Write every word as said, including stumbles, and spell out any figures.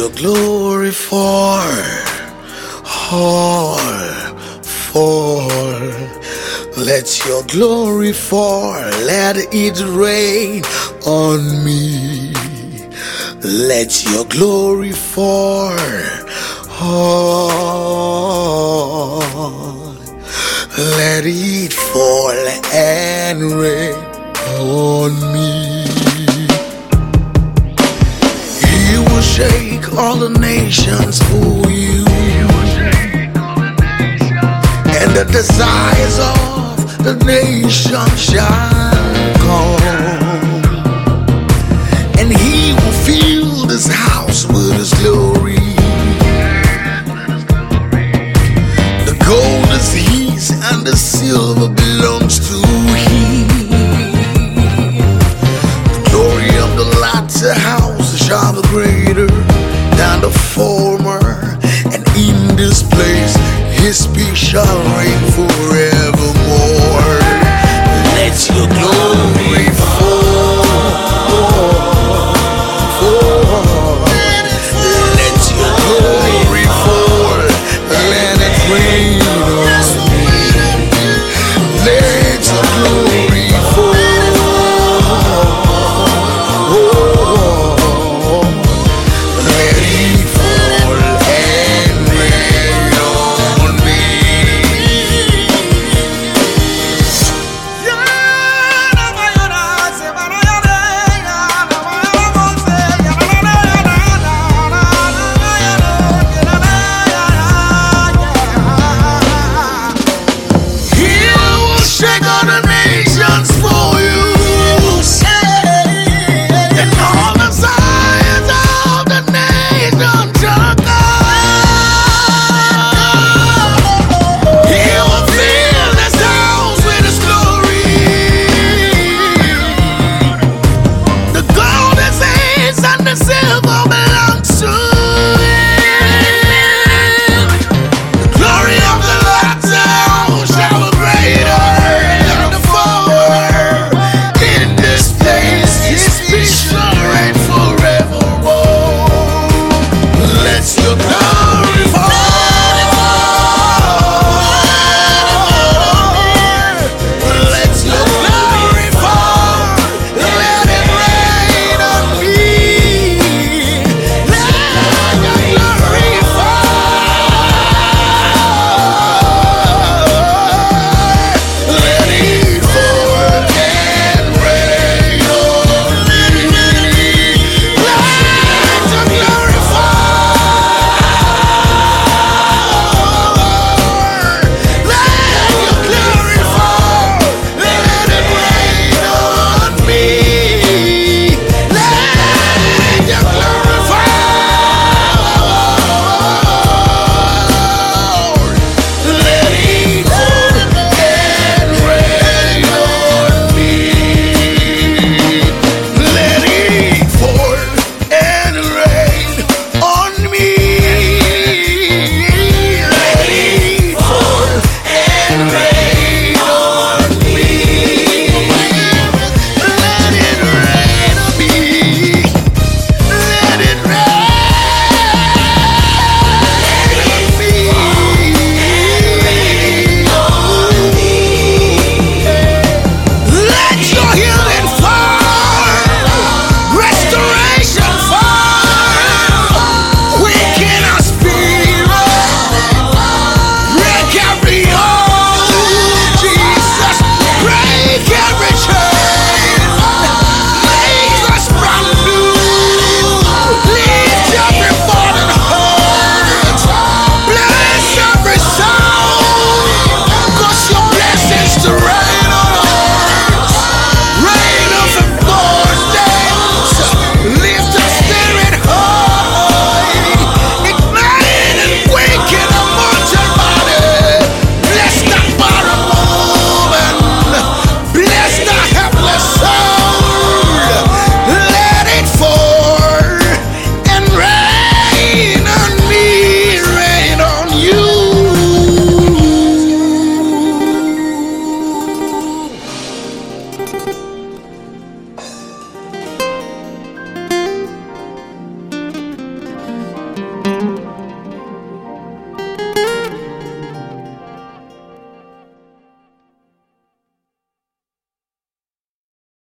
your glory fall, fall, fall. Let your glory fall, let it rain on me. Let your glory fall, fall. Let it fall and rain on me. He will shake all the nations for you, and the desires of the nations shall come, and he will fill this house with his glory. The gold is his and the silver belongs to him. The glory of the latter house shall be greater than the former, and in this place his peace shall reign